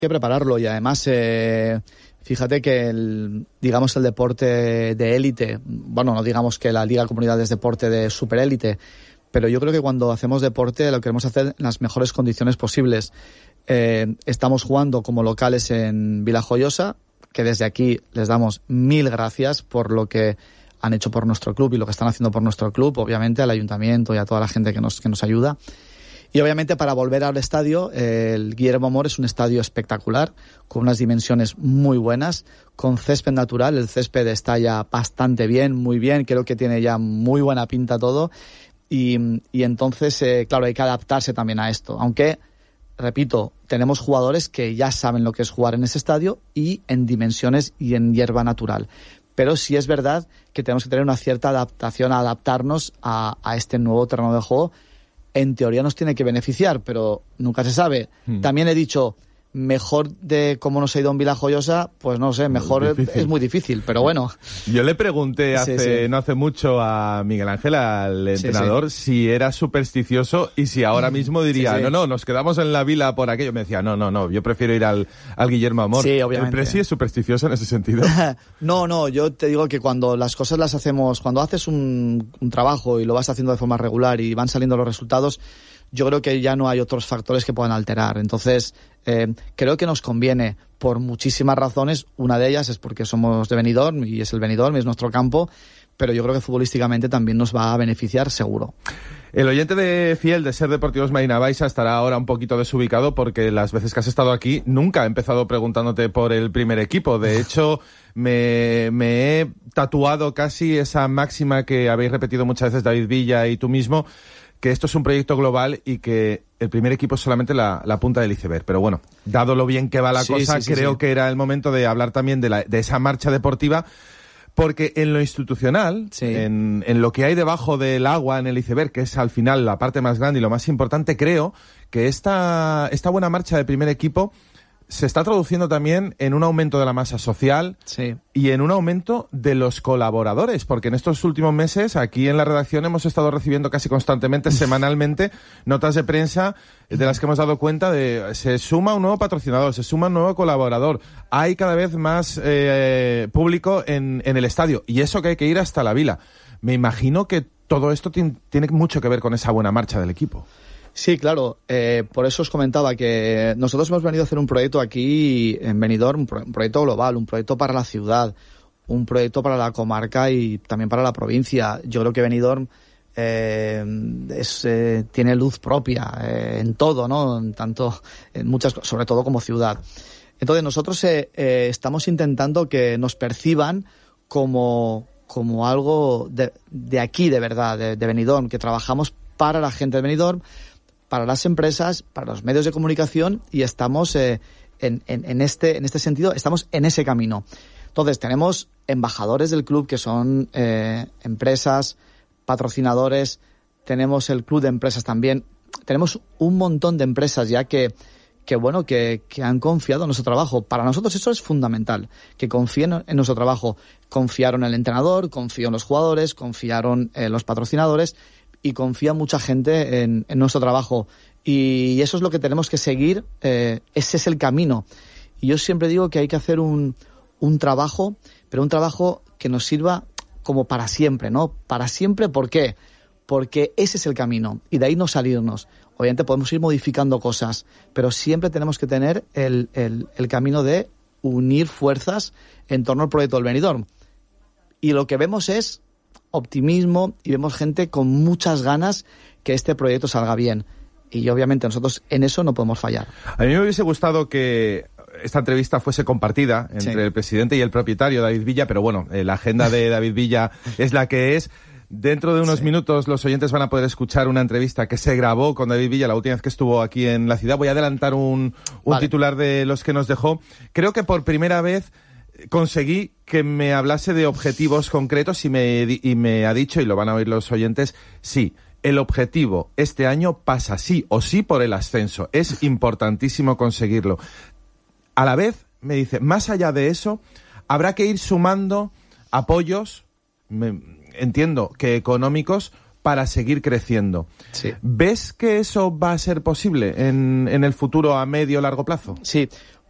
que prepararlo y además fíjate que el deporte de élite, bueno, no digamos que la Liga Comunidad es deporte de superélite, pero yo creo que cuando hacemos deporte lo queremos hacer en las mejores condiciones posibles. Estamos jugando como locales en Vilajoyosa, que desde aquí les damos 1000 gracias por lo que han hecho por nuestro club y lo que están haciendo por nuestro club, obviamente al ayuntamiento y a toda la gente que nos ayuda. Y obviamente para volver al estadio, el Guillermo Amor es un estadio espectacular, con unas dimensiones muy buenas, con césped natural. El césped está ya bastante bien, muy bien, creo que tiene ya muy buena pinta todo. Y entonces, claro, hay que adaptarse también a esto. Aunque, repito, tenemos jugadores que ya saben lo que es jugar en ese estadio y en dimensiones y en hierba natural. Pero sí es verdad que tenemos que tener una cierta adaptación, adaptarnos a este nuevo terreno de juego. En teoría nos tiene que beneficiar, pero nunca se sabe. También he dicho, mejor de cómo nos ha ido en Vilajoyosa, pues no sé, mejor es muy difícil, pero bueno. Yo le pregunté no hace mucho a Miguel Ángel, al entrenador, si era supersticioso y si ahora mismo diría, no, nos quedamos en la Vila por aquello. Me decía, no, yo prefiero ir al Guillermo Amor. Sí, obviamente. ¿El Presi es supersticioso en ese sentido? No, yo te digo que cuando las cosas las hacemos, cuando haces un trabajo y lo vas haciendo de forma regular y van saliendo los resultados, yo creo que ya no hay otros factores que puedan alterar. Entonces, creo que nos conviene por muchísimas razones. Una de ellas es porque somos de Benidorm y es el Benidorm, es nuestro campo, pero yo creo que futbolísticamente también nos va a beneficiar seguro. El oyente de fiel de Ser Deportivos Marina Baixa estará ahora un poquito desubicado porque las veces que has estado aquí nunca he empezado preguntándote por el primer equipo. De hecho, me he tatuado casi esa máxima que habéis repetido muchas veces David Villa y tú mismo, que esto es un proyecto global y que el primer equipo es solamente la punta del iceberg. Pero bueno, dado lo bien que va la cosa, creo que era el momento de hablar también de esa marcha deportiva, porque en lo institucional, en lo que hay debajo del agua, en el iceberg, que es al final la parte más grande y lo más importante, creo que esta buena marcha del primer equipo se está traduciendo también en un aumento de la masa social y en un aumento de los colaboradores, porque en estos últimos meses aquí en la redacción hemos estado recibiendo casi constantemente, semanalmente, notas de prensa de las que hemos dado cuenta de se suma un nuevo patrocinador, se suma un nuevo colaborador, hay cada vez más público en el estadio y eso que hay que ir hasta la Vila. Me imagino que todo esto tiene mucho que ver con esa buena marcha del equipo. Sí, claro. Por eso os comentaba que nosotros hemos venido a hacer un proyecto aquí en Benidorm, un proyecto global, un proyecto para la ciudad, un proyecto para la comarca y también para la provincia. Yo creo que Benidorm tiene luz propia en todo, ¿no? Tanto en muchas, sobre todo como ciudad. Entonces nosotros estamos intentando que nos perciban como algo de aquí, de verdad, de Benidorm, que trabajamos para la gente de Benidorm, para las empresas, para los medios de comunicación y estamos en este sentido, estamos en ese camino. Entonces tenemos embajadores del club que son empresas, patrocinadores, tenemos el club de empresas también, tenemos un montón de empresas ya que han confiado en nuestro trabajo. Para nosotros eso es fundamental, que confíen en nuestro trabajo. Confiaron en el entrenador, confiaron en los jugadores, confiaron en los patrocinadores y confía mucha gente en nuestro trabajo. Y eso es lo que tenemos que seguir, ese es el camino. Y yo siempre digo que hay que hacer un trabajo, pero un trabajo que nos sirva como para siempre, ¿no? Para siempre, ¿por qué? Porque ese es el camino y de ahí no salirnos. Obviamente podemos ir modificando cosas, pero siempre tenemos que tener el camino de unir fuerzas en torno al proyecto del Benidorm. Y lo que vemos es optimismo y vemos gente con muchas ganas que este proyecto salga bien. Y obviamente nosotros en eso no podemos fallar. A mí me hubiese gustado que esta entrevista fuese compartida entre el presidente y el propietario, David Villa, pero bueno, la agenda de David Villa es la que es. Dentro de unos minutos los oyentes van a poder escuchar una entrevista que se grabó con David Villa la última vez que estuvo aquí en la ciudad. Voy a adelantar un titular de los que nos dejó. Creo que por primera vez conseguí que me hablase de objetivos concretos y me ha dicho, y lo van a oír los oyentes, sí, el objetivo este año pasa sí o sí por el ascenso. Es importantísimo conseguirlo. A la vez, me dice, más allá de eso, habrá que ir sumando apoyos, entiendo que económicos, para seguir creciendo. Sí. ¿Ves que eso va a ser posible en el futuro a medio o largo plazo? Sí.